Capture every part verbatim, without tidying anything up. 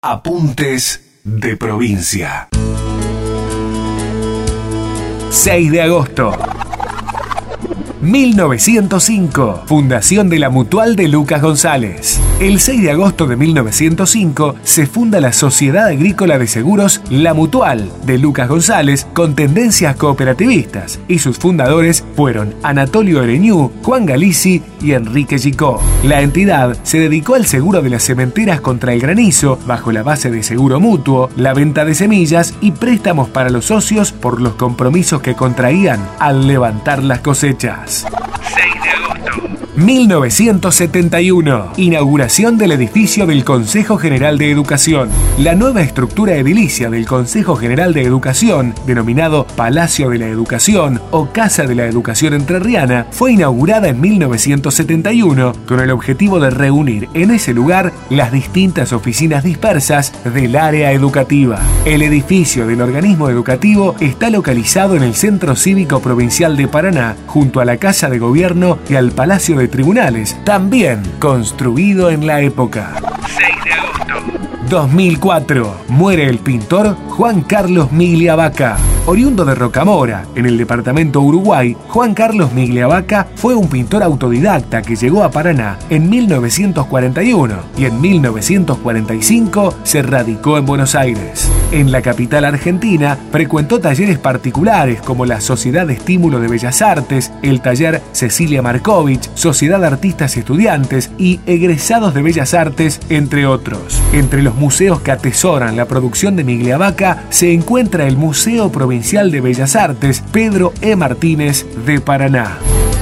Apuntes de provincia. seis de agosto. mil novecientos cinco. Fundación de la Mutual de Lucas González. El seis de agosto de mil novecientos cinco se funda la Sociedad Agrícola de Seguros La Mutual de Lucas González con tendencias cooperativistas y sus fundadores fueron Anatolio Ereñú, Juan Galici y Enrique Gicó. La entidad se dedicó al seguro de las sementeras contra el granizo bajo la base de seguro mutuo, la venta de semillas y préstamos para los socios por los compromisos que contraían al levantar las cosechas. seis de agosto. mil novecientos setenta y uno. Inauguración del edificio del Consejo General de Educación. La nueva estructura edilicia del Consejo General de Educación, denominado Palacio de la Educación o Casa de la Educación Entrerriana, fue inaugurada en mil novecientos setenta y uno con el objetivo de reunir en ese lugar las distintas oficinas dispersas del área educativa. El edificio del organismo educativo está localizado en el Centro Cívico Provincial de Paraná, junto a la Casa de Gobierno y al Palacio de Tribunales, también construido en la época. seis de agosto. dos mil cuatro. Muere el pintor Juan Carlos Migliavaca. Oriundo de Rocamora, en el departamento Uruguay, Juan Carlos Migliavaca fue un pintor autodidacta que llegó a Paraná en mil novecientos cuarenta y uno y en mil novecientos cuarenta y cinco se radicó en Buenos Aires. En la capital argentina frecuentó talleres particulares como la Sociedad de Estímulo de Bellas Artes, el taller Cecilia Markovich, Sociedad de Artistas Estudiantes y Egresados de Bellas Artes, entre otros. Entre los museos que atesoran la producción de Migliavaca se encuentra el Museo Provincial de Bellas Artes Pedro E. Martínez de Paraná.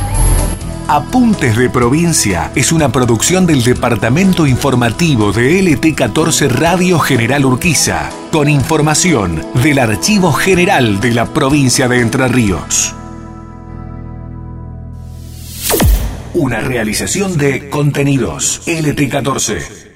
Apuntes de Provincia es una producción del Departamento Informativo de L T catorce Radio General Urquiza, con información del Archivo General de la Provincia de Entre Ríos. Una realización de Contenidos L T catorce.